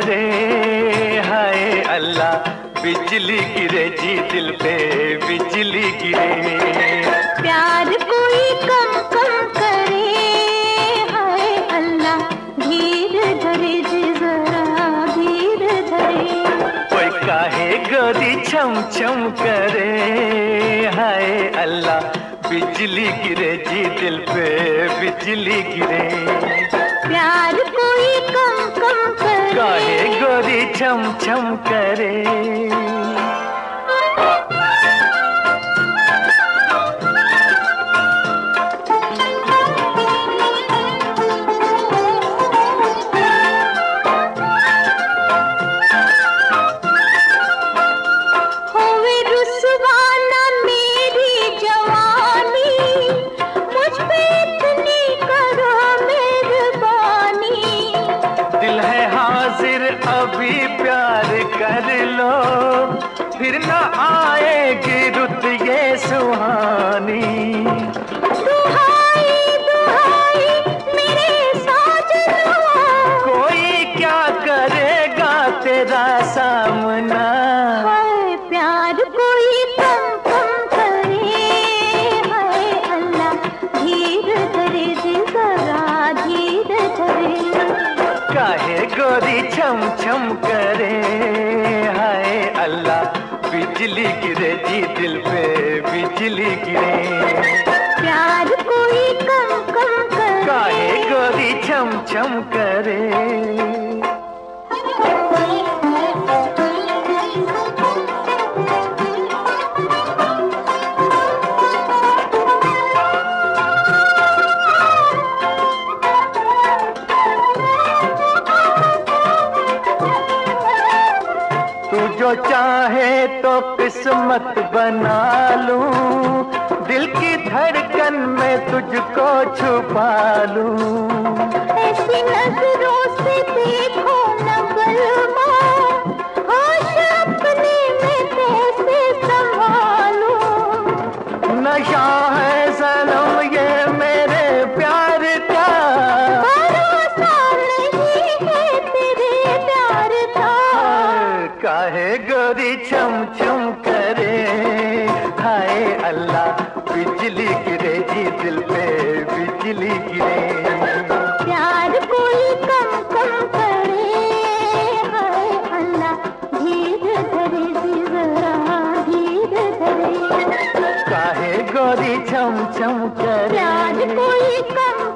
करे, हाय अल्लाह बिजली गिरे जी दिल पे बिजली गिरे। प्यार कोई कम कम करे, हाय अल्लाह धीर धरे जी जरा धीर धरे। कोई काहे गोरी छम छम करे, हाय अल्लाह बिजली गिरे जी दिल पे बिजली गिरे। प्यार कोई कम कम करे, काहे गोरी छम छम करे। अभी प्यार कर लो फिर न आएगी रुत ये सुहानी। दुहाई दुहाई मेरे साजना, कोई क्या करेगा तेरा सामना। हाय प्यार कोई कम कम करे, हाय अल्लाह धीर धरे जी जरा धीर धरे। काहे गोरी छम छम करे, हाय अल्लाह बिजली गिरे जी दिल पे बिजली गिरे। प्यार कोई कम कम करे, काहे गोरी छम छम करे। जो चाहे तो किस्मत बना लूं, दिल की धड़कन में तुझको छुपा लूं। ऐसी नजरों से देखो न बलमा, होश अपने में कैसे संभालूं। नशा है सनम ये मेरे प्यार का, भरोसा नहीं है तेरे प्यार का। काहे गोरी छम छम करे, हाय अल्लाह बिजली गिरे जी दिल पे बिजली गिरे। प्यार कोई कम कम करे, हाय अल्लाह धीर धरे जी जरा धीर धरे। काहे गोरी छम छम करे। प्यार कोई कम